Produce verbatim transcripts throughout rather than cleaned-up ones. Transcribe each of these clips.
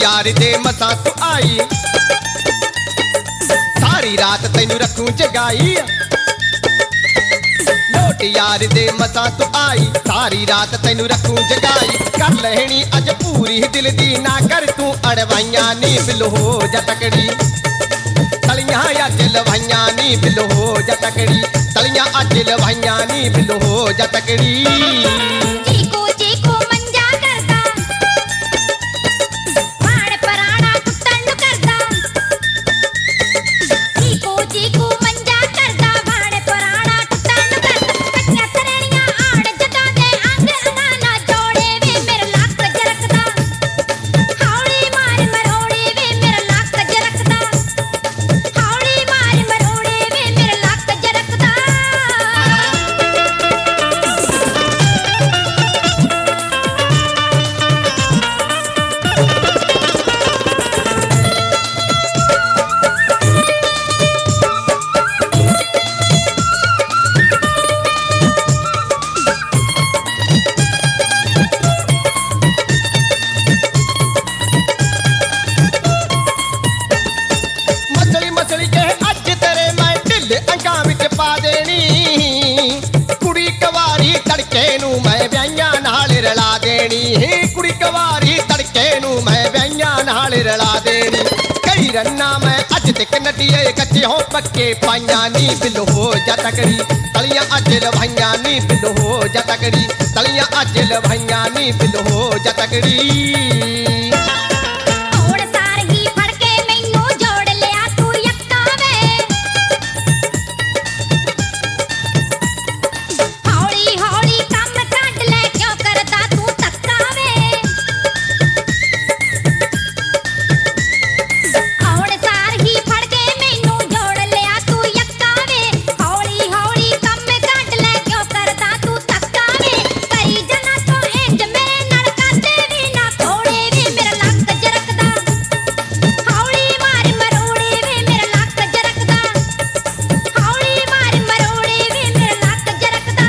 यार दे मसा तू आई, सारी रात तैनू रखूं जगाई। लोट यार दे मसा तू आई, सारी रात तैनू रखूं जगाई। कर लहनी अज पूरी दिल दी, ना कर तू अड़वाइयां नी बिल हो जा तकड़ी। तलियां अज लवाइयां नी बिल हो जा तकड़ी, तलियां अज लवाइयां नी बिल हो जा तकड़ी। चीकू चीकू मंजा करदा, वाण पराणा कुत्तन नु करदा। चीकू चीकू मंजा करदा, वाण पराणा कुत्तन नु करदा। कट्टियां तरनियां आण जदा दे अंग अंगाना जोड़े वे मेरा लक जरकदा। हौली मार मरोड़े वे मेरा लक जरकदा। हौली मार मरोड़े वे मेरा लक जरकदा। मसली मसली के अज तेरे मैं ढिल अंगां विच पा देनी। कुड़ी कवारी तड़के नू मैं ब्याहियां नाल रला देनी। कुड़ी कवारी तड़के नू मैं ब्याहियां नाल रला देनी। कई रन्ना मैं अज तक नटिए कच्चे हो पक्के पाइयां नी बिल हो जा तकड़ी। तलियां अज लवाइयां नी बिल हो जा तकड़ी, तलियां अज लवाइयां नी बिल हो जा तकड़ी। ਹੁਣ ਸਾਰਗੀ ਫੜ ਕੇ ਮੈਨੂੰ ਜੋੜ ਲਿਆ ਤੂੰ ਯੱਕਾ ਵੇ। ਹੌਲੀ ਹੌਲੀ ਕੰਮ ਕੱਢ ਲੈ ਕਿਉਂ ਕਰਦਾ ਤੂੰ ਧੱਕਾ ਵੇ। ਹੁਣ ਸਾਰਗੀ ਫੜ ਕੇ ਮੈਨੂੰ ਜੋੜ ਲਿਆ ਤੂੰ ਯੱਕਾ ਵੇ। ਹੌਲੀ ਹੌਲੀ ਕੰਮ ਕੱਢ ਲੈ ਕਿਉਂ ਕਰਦਾ ਤੂੰ ਧੱਕਾ ਵੇ। ਕਰੀ ਜਨਾ ਤੂੰ ਇੰਜ ਮੇਰੇ ਨਾਲ ਕਰਦੇ ਵੀ ਨਾ ਥੋੜੇ ਵੇ ਮੇਰਾ ਲੱਕ ਜਰਕਦਾ। ਹੌਲੀ ਮਾਰ ਮਰੋੜੇ ਵੇ ਮੇਰਾ ਲੱਕ ਜਰਕਦਾ। ਹੌਲੀ ਮਾਰ ਮਰੋੜੇ ਵੇ ਮੇਰਾ ਲੱਕ ਜਰਕਦਾ।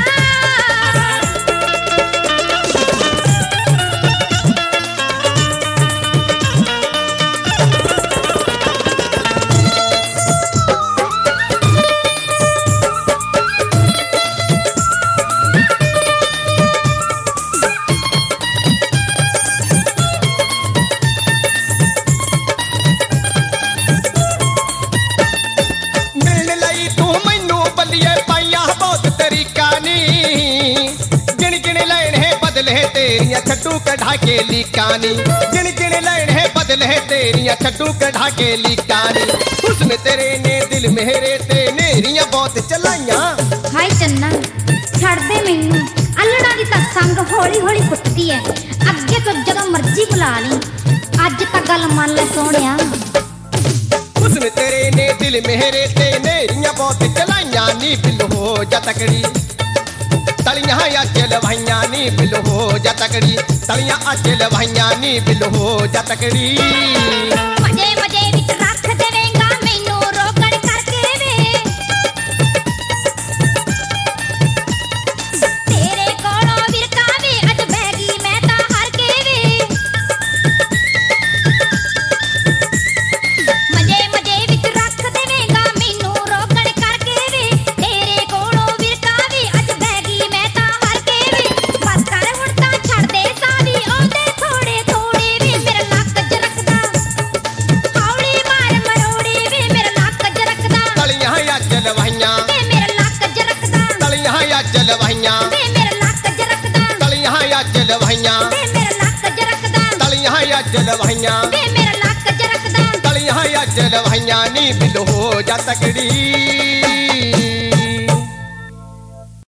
मिलने लई तू मैनू बल्लिए पाइया बहुत तरीका नी। गिन गिन लैने बदले तेरियां छड्डू कढ़ा के लीकानी। गिन गिन लैने बदले तेरियां छड्डू कढ़ा के लीकानी। हुस्न तेरे ने दिल मेरे ते नेरियां बहुत चलाइयां। ਹਾਏ ਚੰਨਾ ਛੱਡ ਦੇ ਮੈਨੂੰ, ਅਲੜਾ ਦੀ ਤਾਂ ਸੰਗ ਹੌਲੀ ਹੌਲੀ ਕੁੱਟਦੀ ਐ। ਅੱਗੇ ਤੋਂ ਜਦੋਂ ਮਰਜ਼ੀ ਬੁਲਾ ਲਈ, ਅੱਜ ਤਾਂ ਗੱਲ ਮੰਨ ਲੈ ਸੋਹਣਿਆ। हुस्न तेरे ने दिल मेरे ते नेरियां बहुत चलाइयां नी बिल हो जा तकड़ी। तलियां अज लवाइयां नी बिल हो जा तकड़ी, तलियां अज लवाइयां नी बिल हो जा तकड़ी। ਮਜੇ ਮਜੇ ਵਿੱਚ ਰੱਖ ਦੇਵੇਂਗਾ ਮੈਨੂੰ ਰੋਕਣ ਕਰਕੇ ਵੇ। ਤੇਰੇ ਕੋਲੋਂ ਵਿਰਕਾ ਵੇ ਅੱਜ ਬਹਿ ਗਈ ਮੈਂ ਤਾਂ ਹਾਰ ਕੇ ਵੇ। ਮਜੇ ਮਜੇ ਵਿੱਚ ਰੱਖ ਦੇਵੇਂਗਾ ਮੈਨੂੰ ਰੋਕਣ ਕਰਕੇ ਵੇ। ਤੇਰੇ ਕੋਲੋਂ ਵਿਰਕਾ ਵੇ ਅੱਜ ਬਹਿ ਗਈ ਮੈਂ ਤਾਂ ਹਾਰ ਕੇ ਵੇ। ਬਸ ਕਰ ਹੁਣ ਤਾਂ ਛੱਡ ਦੇ ਸਾਵੀ ਆਉਂਦੇ ਥੋੜੇ ਥੋੜੇ ਵੇ ਮੇਰਾ ਲੱਕ ਜਰਕਦਾ। ਹੌਲੀ ਮਾਰ ਮਰੋੜੇ ਵੇ ਮੇਰਾ ਲੱਕ ਜਰਕਦਾ। तलियां अज लवाइयां ਵੇ ਮੇਰਾ ਲੱਕ ਜਰਕਦਾ। तलियां अज लवाइयां ਵੇ ਮੇਰਾ ਲੱਕ ਜਰਕਦਾ। तलियां अज लवाइयां ਵੇ ਮੇਰਾ ਲੱਕ ਜਰਕਦਾ। तलियां अज लवाइयां ਵੇ ਮੇਰਾ ਲੱਕ ਜਰਕਦਾ। तलियां अज लवाइयां नी बिल हो जा तकड़ी।